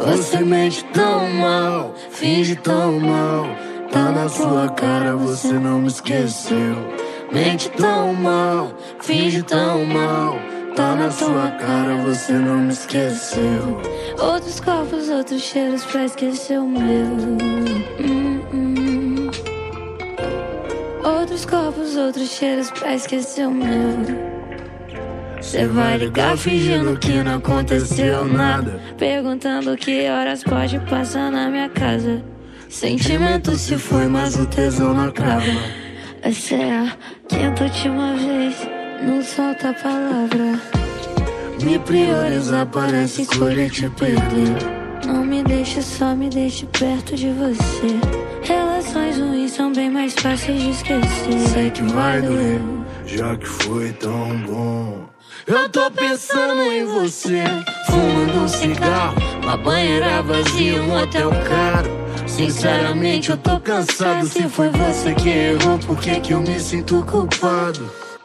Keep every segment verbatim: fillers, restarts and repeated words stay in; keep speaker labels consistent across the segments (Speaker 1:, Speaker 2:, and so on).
Speaker 1: Você mente tão mal, finge tão mal. Tá na sua cara, você não me esqueceu. Mente tão mal, finge tão mal. Tá na sua cara, você não me esqueceu.
Speaker 2: Outros corpos, outros cheiros pra esquecer o meu. Hum, hum. Outros corpos, outros cheiros pra esquecer o meu.
Speaker 1: Cê vai ligar fingindo que não aconteceu nada,
Speaker 2: perguntando que horas pode passar na minha casa.
Speaker 1: Sentimento se foi, mas o tesão não acaba.
Speaker 2: Essa é a quinta última vez, não solta a palavra.
Speaker 1: Me priorizar parece escolher te perder.
Speaker 2: Não me deixe só, me deixe perto de você. Relações ruins são bem mais fáceis de esquecer.
Speaker 1: Sei que vai doer, já que foi tão bom. Eu tô pensando em você, fumando um cigarro, uma banheira vazia, um hotel caro. Sinceramente eu tô cansado, se foi você que errou, por que que eu me sinto culpado?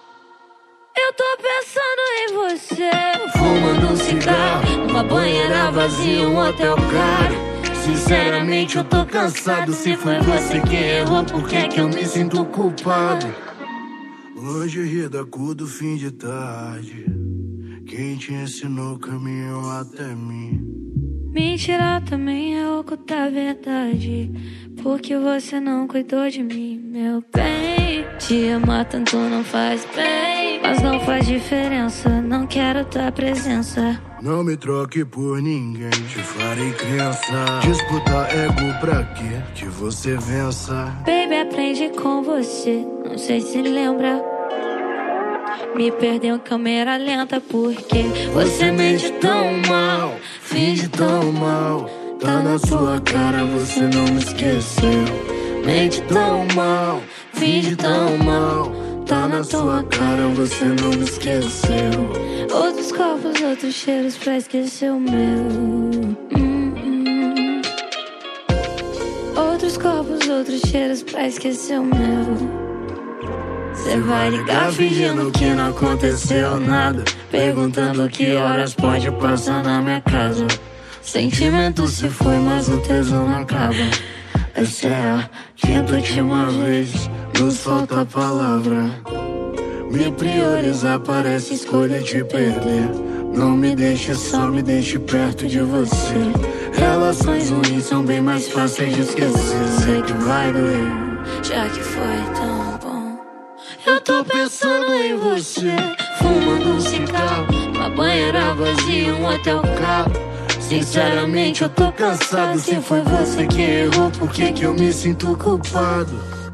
Speaker 2: Eu tô pensando em você,
Speaker 1: fumando um cigarro, uma banheira vazia, um hotel caro. Sinceramente eu tô cansado, se foi você que errou, por que que eu me sinto culpado? Hoje ri da cor do fim de tarde, quem te ensinou o caminho até mim.
Speaker 2: Mentirar também é ocultar a verdade, porque você não cuidou de mim, meu bem. Te amar tanto não faz bem, mas não faz diferença, não quero tua presença.
Speaker 1: Não me troque por ninguém, te farei crença. Disputar ego pra quê? Que você vença.
Speaker 2: Baby, aprendi com você, não sei se lembra. Me perdeu em câmera lenta porque
Speaker 1: você mente tão mal, finge tão mal. Tá na sua cara, você não me esqueceu. Mente tão mal, finge tão mal. Tá na sua cara, você não me esqueceu.
Speaker 2: Outros corpos, outros cheiros pra esquecer o meu. Hum, hum. Outros corpos, outros cheiros pra esquecer o meu.
Speaker 1: Cê vai ligar fingindo que não aconteceu nada, perguntando que horas pode passar na minha casa. Sentimento se foi, mas o tesão não acaba. Essa é a quinta última vez, não solta a palavra. Me priorizar parece escolha te perder. Não me deixe só, me deixe perto de você. Relações ruins são bem mais fáceis de esquecer. Sei que vai doer,
Speaker 2: já que foi tão bom.
Speaker 1: Eu tô pensando em você, fumando um cigarro, uma banheira vazia, um hotel caro. Sinceramente eu tô cansado, se foi você que errou, por que que eu me sinto culpado?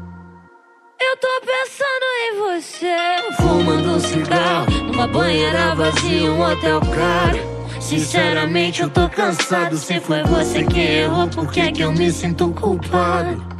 Speaker 2: Eu tô pensando em você,
Speaker 1: fumando um cigarro, uma banheira vazia, um hotel caro. Sinceramente eu tô cansado, se foi você que errou, por que que eu me sinto culpado?